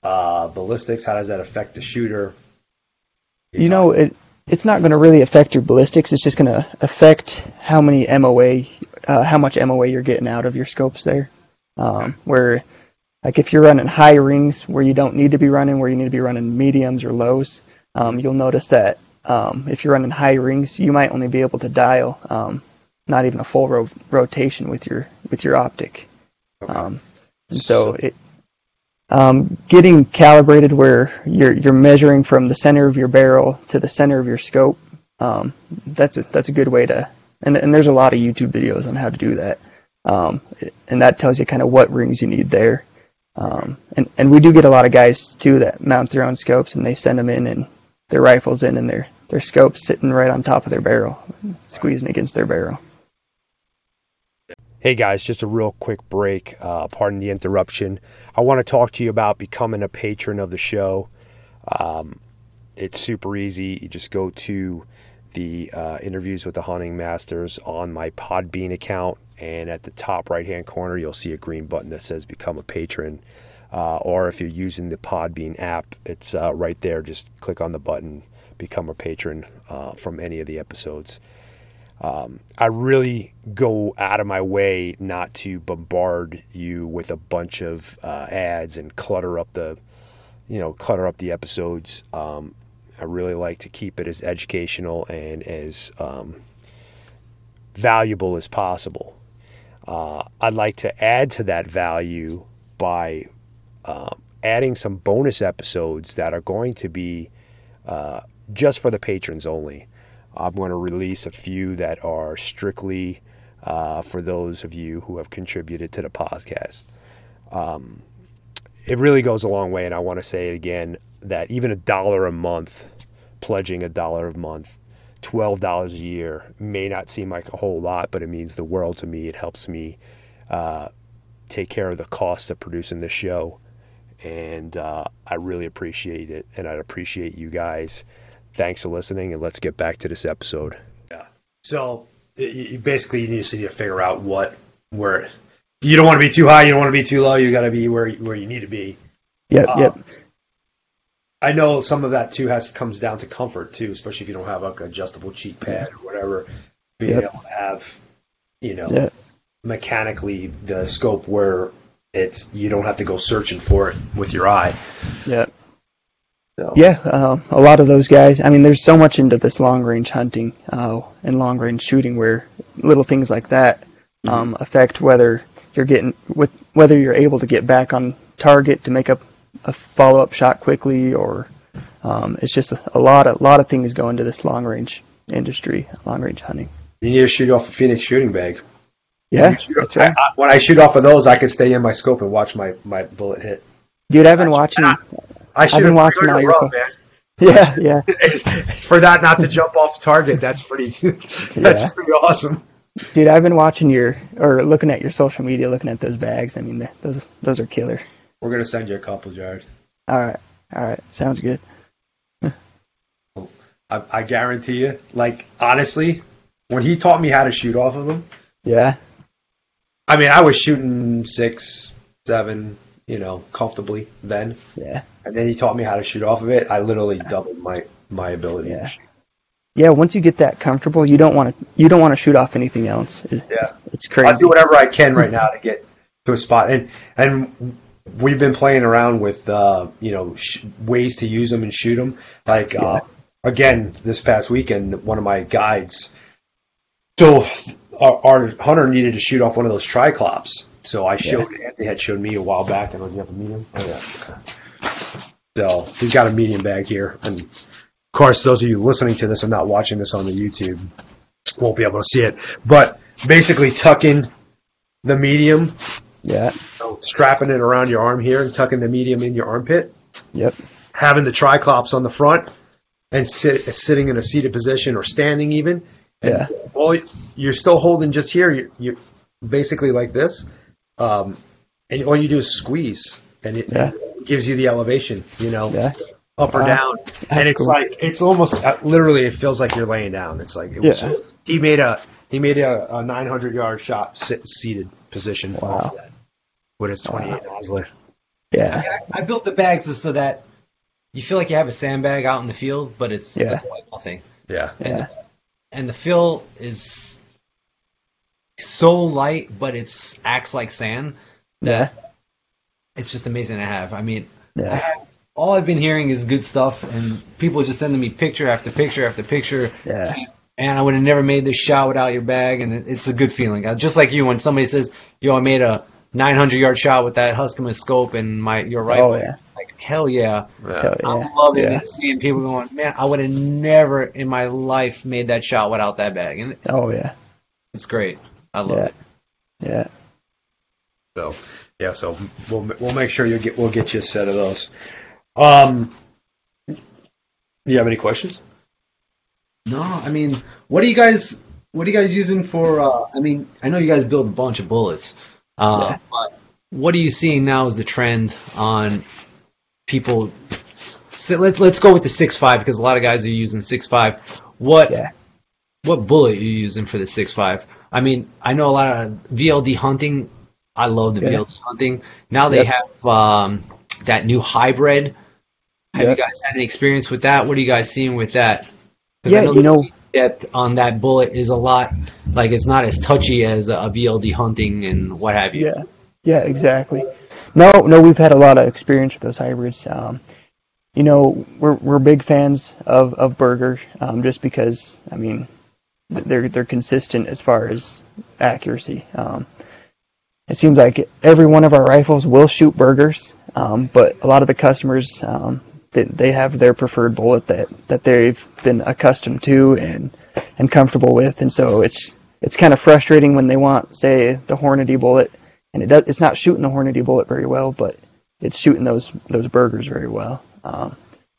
uh, ballistics? How does that affect the shooter? You know, it it's not going to really affect your ballistics. It's just going to affect how many M O A, uh, how much M O A you're getting out of your scopes there. Um, where, like, if you're running high rings where you don't need to be running, where you need to be running mediums or lows, um, you'll notice that um, if you're running high rings, you might only be able to dial um, not even a full ro- rotation with your with your optic. Okay. Um, and so it. Um, getting calibrated where you're you're measuring from the center of your barrel to the center of your scope, um, that's a, that's a good way to, and, and there's a lot of YouTube videos on how to do that, um, and that tells you kind of what rings you need there, um, and and we do get a lot of guys too that mount their own scopes and they send them in and their rifles in and their their scopes sitting right on top of their barrel, squeezing against their barrel. Hey guys, just a real quick break. Uh, pardon the interruption. I want to talk to you about becoming a patron of the show. Um, it's super easy. You just go to the uh, interviews with the hunting masters on my Podbean account, and at the top right-hand corner, you'll see a green button that says Become a Patron. Uh, or if you're using the Podbean app, it's uh, right there. Just click on the button, Become a Patron uh, from any of the episodes. Um, I really go out of my way not to bombard you with a bunch of uh, ads and clutter up the, you know, clutter up the episodes. Um, I really like to keep it as educational and as um, valuable as possible. Uh, I'd like to add to that value by uh, adding some bonus episodes that are going to be uh, just for the patrons only. I'm going to release a few that are strictly uh, for those of you who have contributed to the podcast. Um, it really goes a long way, and I want to say it again, that even a dollar a month, pledging a dollar a month, twelve dollars a year, may not seem like a whole lot, but it means the world to me. It helps me uh, take care of the cost of producing this show, and uh, I really appreciate it, and I'd appreciate you guys. Thanks for listening, and let's get back to this episode. Yeah. So you basically, you just need to figure out what where you don't want to be too high, you don't want to be too low. You got to be where where you need to be. Yep. Um, yep. I know some of that too has comes down to comfort too, especially if you don't have like an adjustable cheek pad or whatever. Being yep. able to have, you know, yep. mechanically the scope where it's you don't have to go searching for it with your eye. Yeah. So. Yeah, uh, a lot of those guys. I mean, there's so much into this long-range hunting uh, and long-range shooting where little things like that um, mm-hmm. affect whether you're getting with whether you're able to get back on target to make up a follow-up shot quickly, or um, it's just a, a lot of lot of things go into this long-range industry, long-range hunting. You need to shoot off a Phoenix shooting bag. Yeah, that's right. I, when I shoot off of those, I can stay in my scope and watch my, my bullet hit. Dude, I've been watching. I should I've been watching all your. Man. Yeah, yeah. For that not to jump off target, that's pretty. That's yeah. pretty awesome. Dude, I've been watching your or looking at your social media, looking at those bags. I mean, those those are killer. We're gonna send you a couple, Jared. All right, all right, sounds good. I, I guarantee you, like honestly, when he taught me how to shoot off of them, yeah. I mean, I was shooting six, seven. You know, comfortably then. Yeah. And then he taught me how to shoot off of it. I literally doubled my, my ability yeah. to shoot. Yeah, once you get that comfortable, you don't want to you don't want to shoot off anything else. It's, yeah. It's crazy. I do whatever I can right now to get to a spot. And and we've been playing around with uh, you know, sh- ways to use them and shoot them. Like yeah. uh, again, this past weekend, one of my guides so our, our hunter needed to shoot off one of those triclops. So I showed yeah. Anthony had showed me a while back. I don't know, do you have a medium? Oh yeah. Okay. So he's got a medium bag here, and of course, those of you listening to this and not watching this on the YouTube won't be able to see it. But basically, tucking the medium, yeah, so strapping it around your arm here, and tucking the medium in your armpit. Yep. Having the triclops on the front, and sit sitting in a seated position or standing even. And yeah. All you're still holding just here. You're, you're basically like this. Um, and all you do is squeeze, and it, yeah. it gives you the elevation, you know, yeah. up or wow. down. That's and it's cool. like it's almost uh, literally it feels like you're laying down. It's like it was. Yeah. He made a he made a, a nine hundred yard shot sit, seated position wow. off of that with his twenty-eight wow. Nosler. Yeah. I, mean, I, I built the bags so that you feel like you have a sandbag out in the field, but it's Yeah. that's like nothing. Yeah. And Yeah. the, and the fill is so light, but it's acts like sand. Yeah. It's just amazing to have. I mean, Yeah. I have all I've been hearing is good stuff, and people are just sending me picture after picture after picture. Yeah. saying, Man, I would have never made this shot without your bag, and it, it's a good feeling. Uh, Just like you, when somebody says, "Yo, I made a nine hundred yard shot with that Huskema scope and my your rifle," Oh, yeah. like hell yeah, Hell yeah. I'm loving Yeah. it. Seeing people going, "Man, I would have never in my life made that shot without that bag," and Oh, yeah. it's great. I love Yeah. it. Yeah. So yeah, so we'll we'll make sure you get we'll get you a set of those. Um, you have any questions? No, I mean, what are you guys? What are you guys using for? Uh, I mean, I know you guys build a bunch of bullets, uh, Yeah. but what are you seeing now as the trend on people? So let's let's go with the six five because a lot of guys are using six five. What Yeah. what bullet are you using for the six five? I mean, I know a lot of V L D hunting. I love the Yeah. V L D hunting. Now they Yep. have um, that new hybrid. Have Yep. you guys had any experience with that? What are you guys seeing with that? 'Cause Yeah, I know you the know- seat depth on that bullet is a lot, like it's not as touchy as a V L D hunting and what have you. Yeah. Yeah, exactly. No, no, we've had a lot of experience with those hybrids. Um, you know, we're we're big fans of of Burger, um, just because I mean, they're they're consistent as far as accuracy. Um, it seems like every one of our rifles will shoot Burgers, um, but a lot of the customers, um, they, they have their preferred bullet that, that they've been accustomed to and and comfortable with, and so it's it's kind of frustrating when they want, say, the Hornady bullet, and it does it's not shooting the Hornady bullet very well, but it's shooting those those Burgers very well. Um,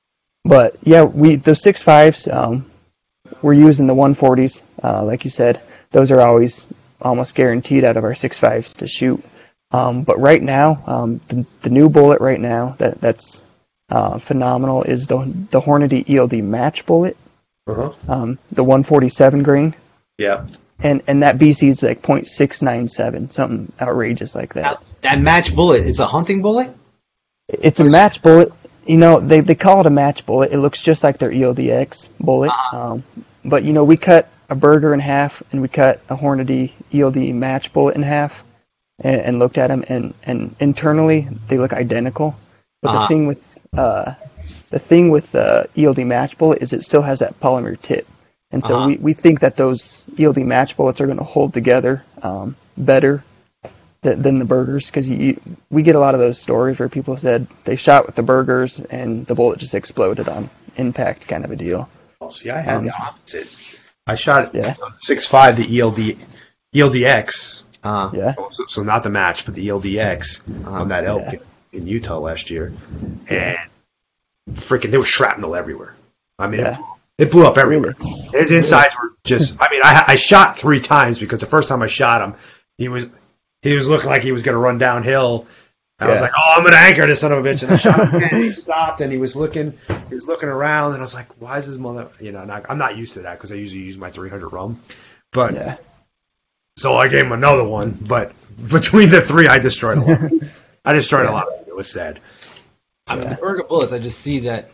but yeah, we those six fives, um, we're using the one forties, uh, like you said. Those are always almost guaranteed out of our six fives to shoot. Um, but right now, um, the, the new bullet right now that that's uh, phenomenal is the the Hornady E L D match bullet, Uh-huh. um, the one forty-seven grain, Yeah. and and that B C is like point six nine seven, something outrageous like that. Now, that match bullet is a hunting bullet? It's a match bullet. You know, they they call it a match bullet. It looks just like their E L D X bullet. Um, but you know, we cut a Burger in half, and we cut a Hornady E L D match bullet in half, and, and looked at them, and, and internally they look identical. But Uh-huh. the thing with uh, the thing with the E L D match bullet is it still has that polymer tip, and so Uh-huh. we, we think that those E L D match bullets are going to hold together um, better th- than the Burgers, because we get a lot of those stories where people said they shot with the Burgers and the bullet just exploded on impact, kind of a deal. Oh, see, I had Um, the opposite. I shot Yeah. six five, the E L D, E L D X. Uh, Yeah, So, so not the match, but the E L D X on that elk Yeah. in Utah last year, and freaking there was shrapnel everywhere. I mean, Yeah. it, it blew up everywhere. His insides were just. I mean, I, I shot three times because the first time I shot him, he was he was looking like he was going to run downhill. I was Yeah. like, oh, I'm going to anchor this son of a bitch, and I shot him again. And he stopped, and he was looking, he was looking around, and I was like, why is this mother? You know, not, I'm not used to that because I usually use my three hundred rum, but. yeah, So I gave him another one, but between the three, I destroyed a lot. I destroyed Yeah. a lot of it. It was sad. I mean, Yeah. the Burger bullets, I just see that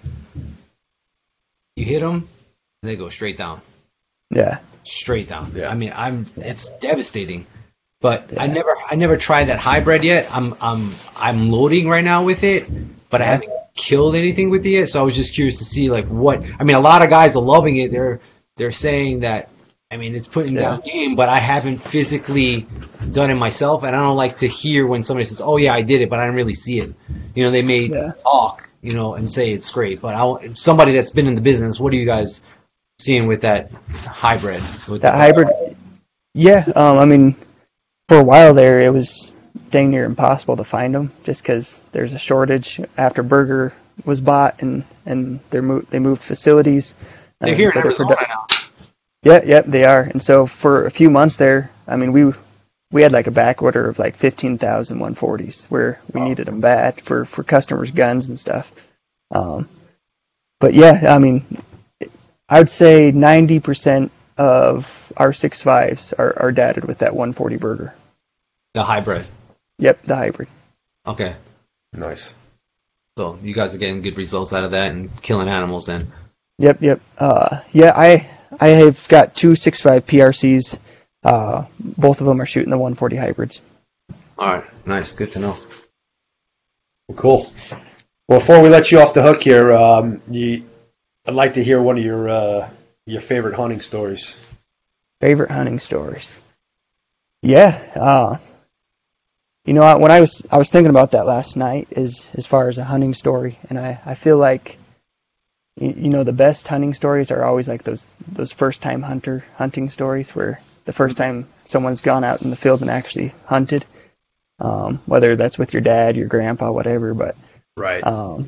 you hit them and they go straight down. yeah, Straight down. Yeah. I mean, I'm it's devastating. But I Yeah. never I never tried that hybrid yet. I'm I'm I'm loading right now with it, but I Yeah. haven't killed anything with it yet. So I was just curious to see like what I mean. A lot of guys are loving it. They're they're saying that. I mean, it's putting Yeah. down game, but I haven't physically done it myself, and I don't like to hear when somebody says, "Oh yeah, I did it," but I didn't really see it. You know, they may Yeah. talk, you know, and say it's great, but I, somebody that's been in the business, what are you guys seeing with that hybrid? With that the- hybrid. Yeah, um, I mean, for a while there, it was dang near impossible to find them, just because there's a shortage after Burger was bought, and and they moved they moved facilities. They're Um, here so in they're Arizona produ- now. Yeah, yeah, they are. And so for a few months there, I mean, we we had like a back order of like fifteen thousand one forties where we needed them bad for, for customers' guns and stuff. Um, but yeah, I mean, I would say ninety percent of our six fives are, are dated with that one forty Burger. The hybrid. Yep, the hybrid. Okay. Nice. So you guys are getting good results out of that and killing animals then. Yep, yep. Uh, yeah, I I have got two six five P R Cs. Uh, both of them are shooting the one forty hybrids. All right, nice. Good to know. Well, cool. Well, before we let you off the hook here, um, you, I'd like to hear one of your uh, your favorite hunting stories. Favorite hunting stories? Yeah. Uh, you know, when I was I was thinking about that last night, as as far as a hunting story, and I, I feel like, you, you know, the best hunting stories are always like those those first time hunter hunting stories, where the first time someone's gone out in the field and actually hunted, um, whether that's with your dad, your grandpa, whatever. But right. Um,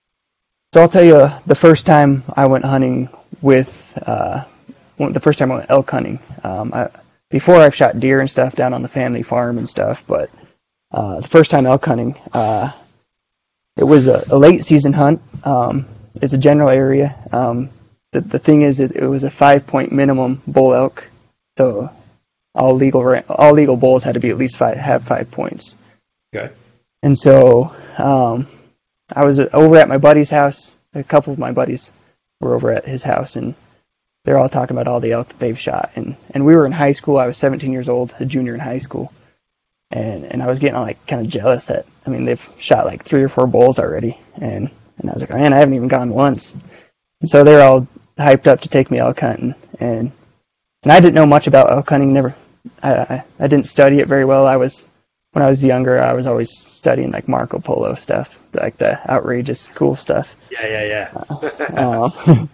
so I'll tell you the first time I went hunting with uh, the first time I went elk hunting. Um, I, before I've shot deer and stuff down on the family farm and stuff, but uh, the first time elk hunting, uh, it was a, a late season hunt. Um, it's a general area. Um, the, the thing is, it, it was a five point minimum bull elk, so all legal all legal bulls had to be at least five have five points. Okay. And so um, I was over at my buddy's house. A couple of my buddies were over at his house, and they're all talking about all the elk that they've shot. And, and we were in high school. I was seventeen years old, a junior in high school. And and I was getting like kind of jealous that, I mean, they've shot like three or four bulls already. And, and I was like, man, I haven't even gone once. And so they're all hyped up to take me elk hunting. And and I didn't know much about elk hunting. Never, I, I, I didn't study it very well. I was, when I was younger, I was always studying like Marco Polo stuff, like the outrageous cool stuff. Yeah, yeah, yeah. uh, um,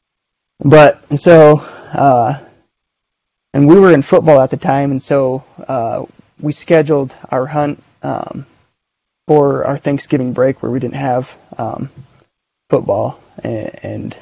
but, and so, uh, and we were in football at the time, and so uh, we scheduled our hunt um, for our Thanksgiving break, where we didn't have um, football, and, and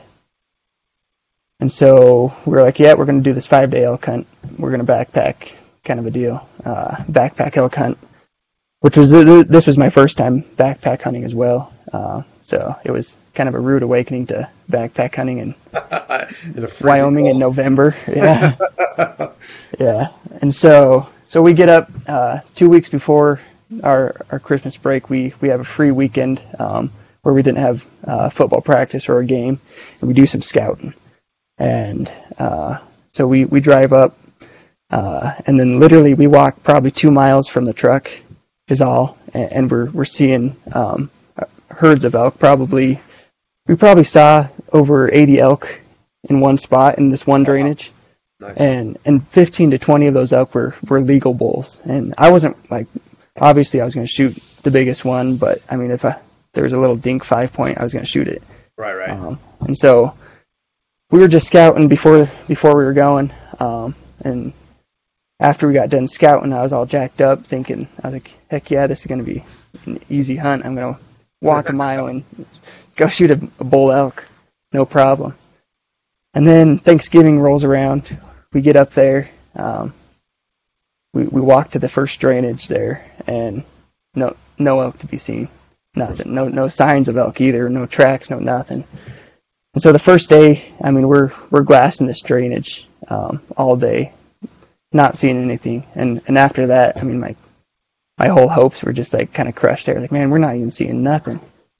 and so we were like, yeah, we're going to do this five-day elk hunt. We're going to backpack, kind of a deal, uh, backpack elk hunt, which was this was my first time backpack hunting as well. Uh, so it was kind of a rude awakening to backpack hunting in, in Wyoming cold. in November. Yeah, yeah. And so so we get up uh, two weeks before our our Christmas break. We we have a free weekend um, where we didn't have uh, football practice or a game, and we do some scouting. And uh, so we, we drive up, uh, and then literally we walk probably two miles from the truck is all, and, and we're we're seeing um, herds of elk. Probably we probably saw over eighty elk in one spot in this one drainage, Nice. and and fifteen to twenty of those elk were, were legal bulls. And I wasn't like, obviously I was going to shoot the biggest one, but I mean if I, there was a little dink five point, I was going to shoot it. Right, right. Um, and so we were just scouting before before we were going, um, and after we got done scouting, I was all jacked up, thinking, I was like, heck yeah, this is going to be an easy hunt. I'm going to walk a mile and go shoot a, a bull elk, no problem. And then Thanksgiving rolls around, we get up there, um, we we walk to the first drainage there, and no no elk to be seen, nothing, no no signs of elk either, no tracks, no nothing. And so the first day, I mean, we're we're glassing this drainage um, all day, not seeing anything. And and after that, I mean, my my whole hopes were just like kind of crushed there. Like, man, we're not even seeing nothing.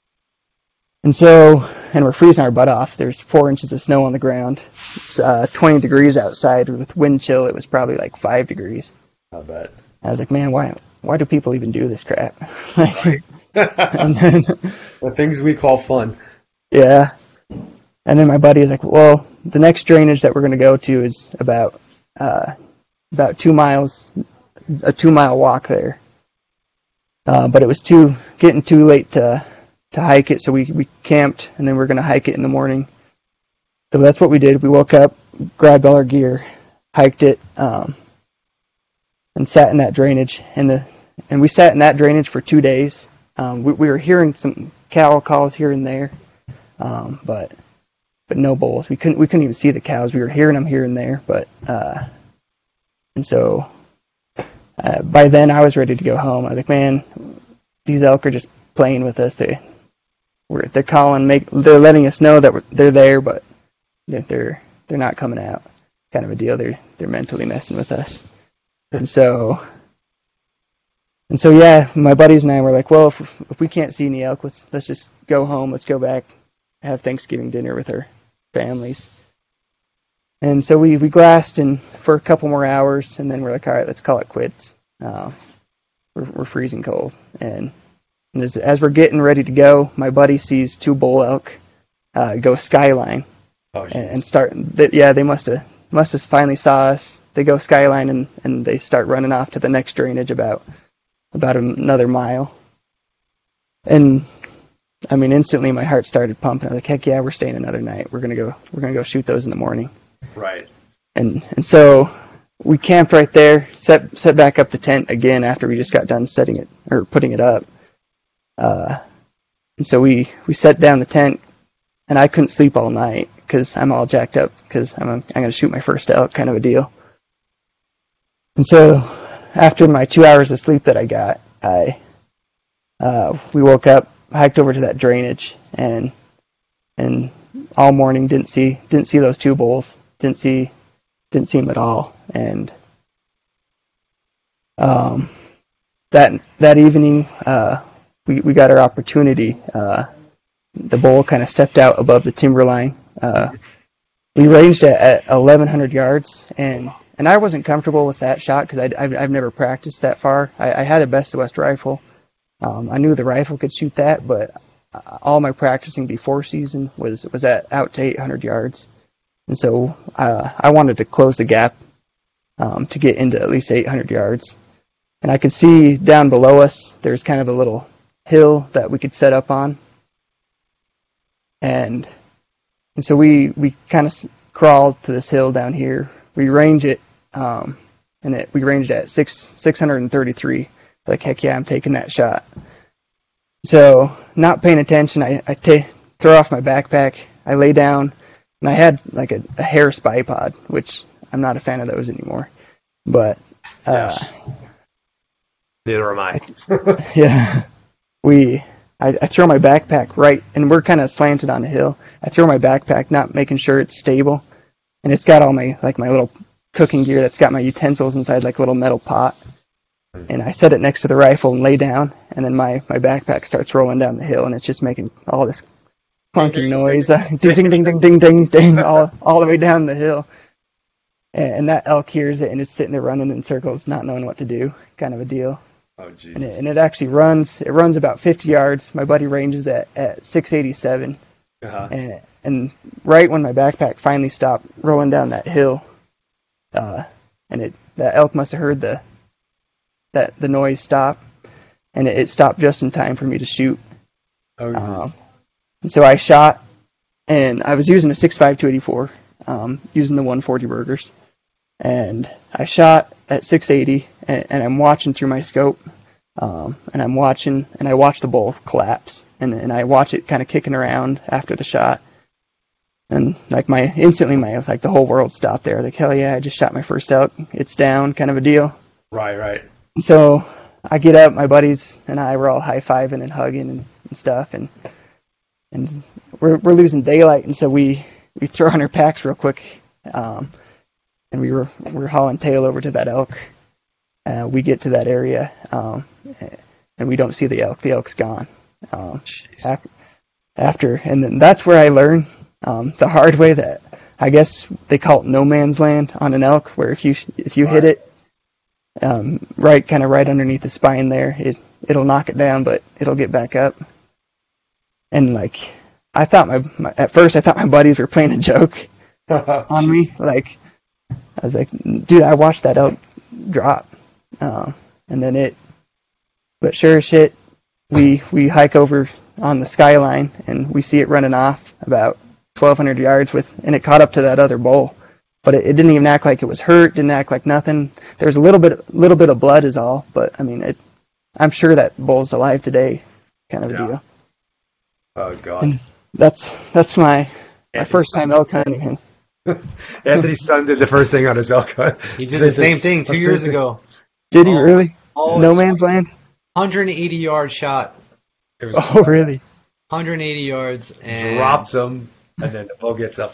And so, and we're freezing our butt off. There's four inches of snow on the ground. It's uh, twenty degrees outside with wind chill. It was probably like five degrees. I bet. I was like, man, why why do people even do this crap? Right. And then, The things we call fun. yeah. And then my buddy is like, well, the next drainage that we're going to go to is about uh, about two miles, a two-mile walk there. Uh, but it was too getting too late to to hike it, so we, we camped, and then we we're going to hike it in the morning. So that's what we did. We woke up, grabbed all our gear, hiked it, um, and sat in that drainage. And the and we sat in that drainage for two days. Um, we, we were hearing some cow calls here and there, um, but but no bulls. We couldn't we couldn't even see the cows. We were hearing them here and there, but uh, and so uh, by then I was ready to go home. I was like, man, these elk are just playing with us. They we're they're calling, make they're letting us know that we're, they're there, but they're, they're they're not coming out. Kind of a deal. They're they're mentally messing with us. And so and so yeah, my buddies and I were like, well, if, if we can't see any elk, let's let's just go home. Let's go back, have Thanksgiving dinner with our families. And so we, we glassed and for a couple more hours, and then we're like, all right, let's call it quits. Uh, we're, we're freezing cold. And, and as, as we're getting ready to go, my buddy sees two bull elk uh, go skyline. Oh, and, and start. They, yeah, they must have must have finally saw us. They go skyline and, and they start running off to the next drainage about about another mile. And I mean, instantly my heart started pumping. I was like, heck yeah, we're staying another night. We're gonna go. We're gonna go shoot those in the morning. Right. And and so we camped right there, set set back up the tent again after we just got done setting it or putting it up. Uh, and so we, we set down the tent, and I couldn't sleep all night because I'm all jacked up because I'm a, I'm gonna shoot my first elk, kind of a deal. And so after my two hours of sleep that I got, I uh, we woke up, hiked over to that drainage, and and all morning didn't see didn't see those two bulls. Didn't see, didn't see him at all, and um, that that evening uh, we we got our opportunity. Uh, the bull kind of stepped out above the timber line. Uh, we ranged at, at eleven hundred yards, and and I wasn't comfortable with that shot because I've I've never practiced that far. I, I had a Best of West rifle. Um, I knew the rifle could shoot that, but all my practicing before season was was at out to eight hundred yards. And so uh, I wanted to close the gap um, to get into at least eight hundred yards. And I could see down below us, there's kind of a little hill that we could set up on. And and so we, we kind of crawled to this hill down here. We range it, um, and it, we ranged at six, 633. Like, heck yeah, I'm taking that shot. So not paying attention, I, I t- throw off my backpack, I lay down, and I had like a, a Harris bipod, which I'm not a fan of those anymore. But uh, yes. Neither am I. yeah, we. I, I throw my backpack right, and we're kind of slanted on the hill. I throw my backpack, not making sure it's stable, and it's got all my like my little cooking gear. That's got my utensils inside, like a little metal pot. And I set it next to the rifle and lay down, and then my, my backpack starts rolling down the hill, and it's just making all this clunking noise, uh, ding, ding, ding, ding, ding, ding, ding, all, all the way down the hill. And, and that elk hears it, and it's sitting there running in circles, not knowing what to do, kind of a deal. Oh, Jesus. And it, and it actually runs, it runs about fifty yards. My buddy ranges at, at six eighty-seven. Uh-huh. And, and right when my backpack finally stopped rolling down that hill, uh, and it that elk must have heard the that the noise stop, and it, it stopped just in time for me to shoot. Oh, um, and so I shot, and I was using a six five two eighty-four, um, using the one forty Burgers, and I shot at six eighty, and, and I'm watching through my scope, um, and I'm watching, and I watch the bull collapse, and, and I watch it kind of kicking around after the shot, and like my instantly my like the whole world stopped there. Like, hell yeah, I just shot my first elk. It's down, kind of a deal. Right, right. So I get up, my buddies and I were all high-fiving and hugging and, and stuff, and and we're we're losing daylight, and so we, we throw on our packs real quick, um, and we were we're hauling tail over to that elk. Uh, we get to that area, um, and we don't see the elk. The elk's gone. Um, after, after, and then that's where I learned um, the hard way that I guess they call it no man's land on an elk, where if you if you hit it um, right, kind of right underneath the spine there, it it'll knock it down, but it'll get back up. And like, I thought my, my at first I thought my buddies were playing a joke on me. Like, I was like, dude, I watched that elk drop, uh, and then it. But sure as shit, we we hike over on the skyline and we see it running off about twelve hundred yards with, and it caught up to that other bull. But it, it didn't even act like it was hurt. Didn't act like nothing. There was a little bit little bit of blood is all. But I mean, it. I'm sure that bull's alive today, kind of a yeah. deal. Oh God. And that's that's my my first time elk hunting. Anthony's son did the first thing on his elk hunt. He did the same thing two years ago. Did he oh, really? Oh, no man's land. one hundred eighty yard shot. It was oh really? one hundred eighty yards and drops him, and then the bull gets up.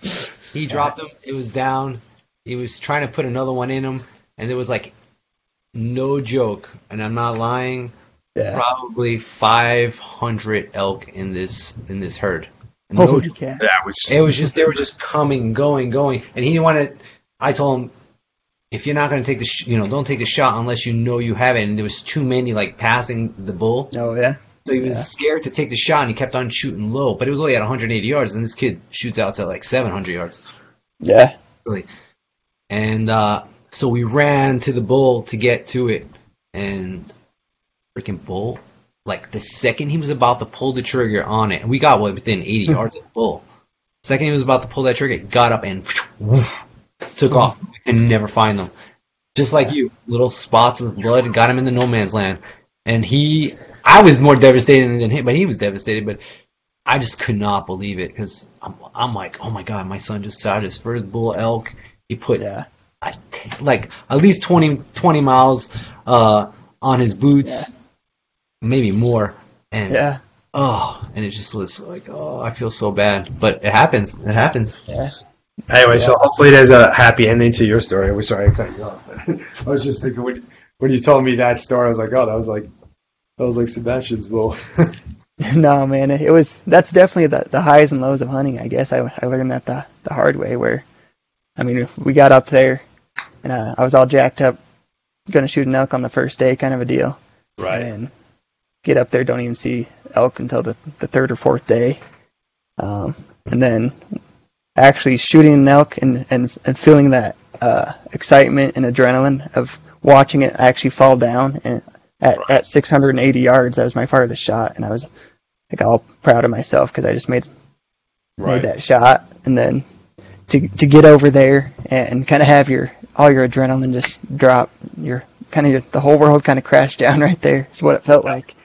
He dropped him. It was down. He was trying to put another one in him, and there was like no joke, and I'm not lying, Yeah. probably five hundred elk in this in this herd. Holy No, cow. That was it was just they were just coming, going, going, and he didn't want to. I told him, if you're not going to take the, sh- you know, don't take the shot unless you know you have it. And there was too many like passing the bull, Oh yeah. so he was Yeah. scared to take the shot, and he kept on shooting low. But it was only at one hundred eighty yards, and this kid shoots out to like seven hundred yards. Yeah. Really. And uh, so we ran to the bull to get to it, and freaking bull, like the second he was about to pull the trigger on it, and we got what, within eighty yards of the bull. Second he was about to pull that trigger, got up and woof, took off and never find them. Just like you, little spots of blood got him in the no man's land. And he, I was more devastated than him, but he was devastated. But I just could not believe it because I'm, I'm like, oh my god, my son just shot his first bull elk. He put Yeah. I t- like at least twenty, twenty miles uh, on his boots, Yeah. maybe more. And Yeah. oh, and it just was like, oh, I feel so bad, but it happens. It happens. Yeah. Anyway, so hopefully there's a happy ending to your story. I was sorry I cut you off. I was just thinking when when you told me that story, I was like, oh, that was like that was like Sebastian's bull. No, man, it was that's definitely the the highs and lows of hunting. I guess I, I learned that the the hard way. Where, I mean, we got up there, and uh, I was all jacked up, gonna shoot an elk on the first day, kind of a deal. And get up there, don't even see elk until the the third or fourth day, um, and then actually shooting an elk and and, and feeling that uh, excitement and adrenaline of watching it actually fall down and. At, Right. at six hundred eighty yards, that was my farthest shot, and I was like all proud of myself because I just made made that shot, and then to to get over there and kind of have your all your adrenaline just drop, your kind of the whole world kind of crashed down right there. Is what it felt like.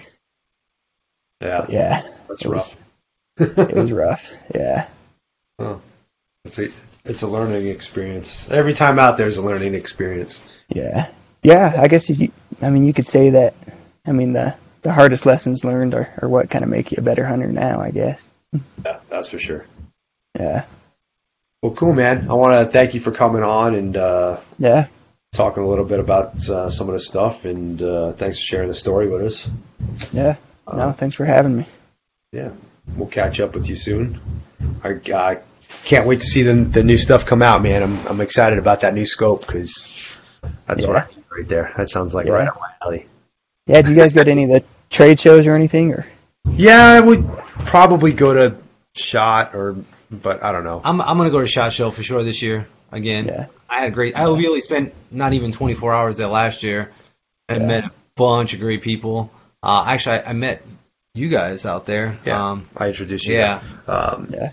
Yeah, Yeah, that's it rough. Was, it was rough. Yeah, Oh, it's a it's a learning experience. Every time out there's a learning experience. yeah, yeah. I guess you. I mean, you could say that. I mean, the the hardest lessons learned are, are what kind of make you a better hunter now, I guess. Yeah, that's for sure. Yeah, Well, cool, man. I want to thank you for coming on and uh, yeah, talking a little bit about uh, some of the stuff, and uh, thanks for sharing the story with us. yeah. No, Uh, thanks for having me. Yeah, we'll catch up with you soon. I, I can't wait to see the the new stuff come out, man. I'm I'm excited about that new scope because that's what Yeah. I need right there. That sounds like Yeah. right up my alley. Yeah, do you guys go to any of the trade shows or anything? Or Yeah, I would probably go to SHOT or, but I don't know. I'm I'm gonna go to SHOT Show for sure this year again. Yeah. I had a great. I really spent not even twenty-four hours there last year, and Yeah. met a bunch of great people. Uh, actually, I, I met you guys out there. Yeah, Um, I introduced you. yeah. Um, Yeah.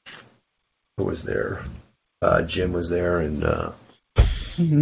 Who was there? Uh, Jim was there, and uh, hmm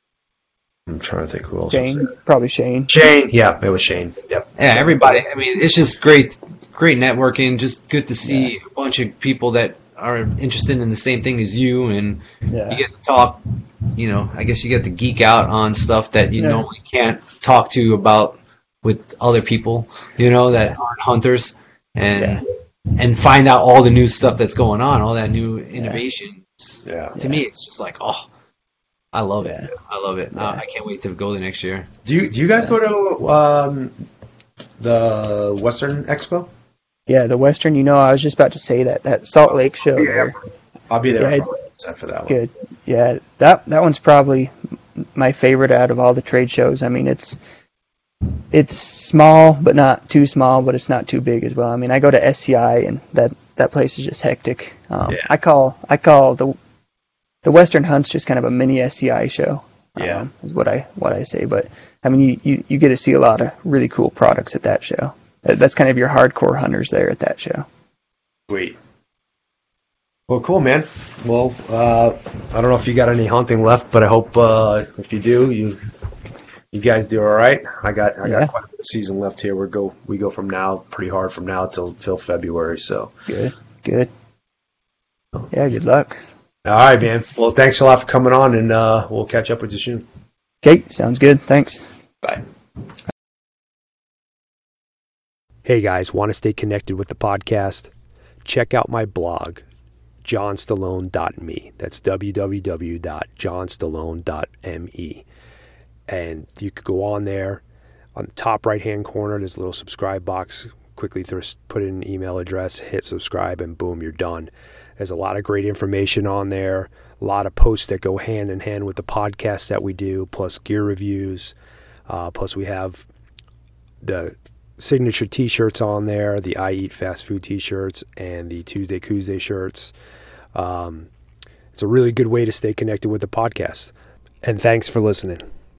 I'm trying to think who else was Shane, there. probably Shane. Shane. Yeah, it was Shane. Yep. Yeah, everybody. I mean, it's just great, great networking. Just good to see a bunch of people that are interested in the same thing as you, and Yeah. you get to talk. You know, I guess you get to geek out on stuff that you Yeah. normally can't talk to about with other people. You know, that aren't hunters, and and find out all the new stuff that's going on, all that new innovation. Yeah. To me, it's just like, oh, I love it. Yeah. I love it. Yeah. Uh, I can't wait to go the next year. Do you do you guys go to um, the Western Expo? Yeah, the Western. You know, I was just about to say that that Salt Lake show. Yeah. there. I'll be there Yeah, for, for that one. Good. Yeah, that that one's probably my favorite out of all the trade shows. I mean, it's it's small, but not too small, but it's not too big as well. I mean, I go to S C I, and that, that place is just hectic. Um, Yeah. I call I call the the Western Hunt's just kind of a mini S C I show. Yeah. um, is what I what I say. But I mean, you, you, you get to see a lot of really cool products at that show. That- That's kind of your hardcore hunters there at that show. Sweet. Well, cool, man. Well, uh, I don't know if you got any hunting left, but I hope uh, if you do, you you guys do all right. I got I Yeah. got quite a bit of season left here. We go we go from now pretty hard from now till till February. So, Good, good. Yeah, good luck. all right, man. Well, thanks a lot for coming on, and uh, we'll catch up with you soon. Okay, sounds good. Thanks. Bye. Hey guys, want to stay connected with the podcast? Check out my blog, john stallone dot me. That's w w w dot john stallone dot me. And you could go on there. On the top right-hand corner, there's a little subscribe box. Quickly put in an email address, hit subscribe, and boom, you're done. There's a lot of great information on there, a lot of posts that go hand in hand with the podcast that we do, plus gear reviews. Uh, plus we have the signature t-shirts on there, the I Eat Fast Food t-shirts and the Tuesday Tuesday shirts. Um, it's a really good way to stay connected with the podcast. And thanks for listening.